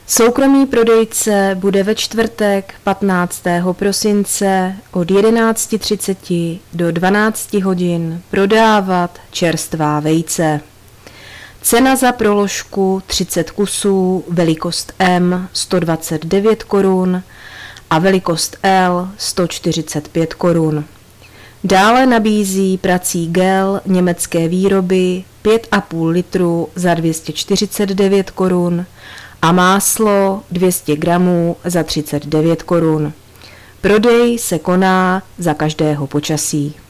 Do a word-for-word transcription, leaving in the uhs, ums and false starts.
Soukromý prodejce bude ve čtvrtek patnáctého prosince od jedenáct třicet do dvanáct hodin prodávat čerstvá vejce. Cena za proložku třicet kusů, velikost M sto dvacet devět korun a velikost L sto čtyřicet pět korun. Dále nabízí prací gel německé výroby pět a půl litru za dvě stě čtyřicet devět korun a máslo dvě stě gramů za třicet devět korun. Prodej se koná za každého počasí.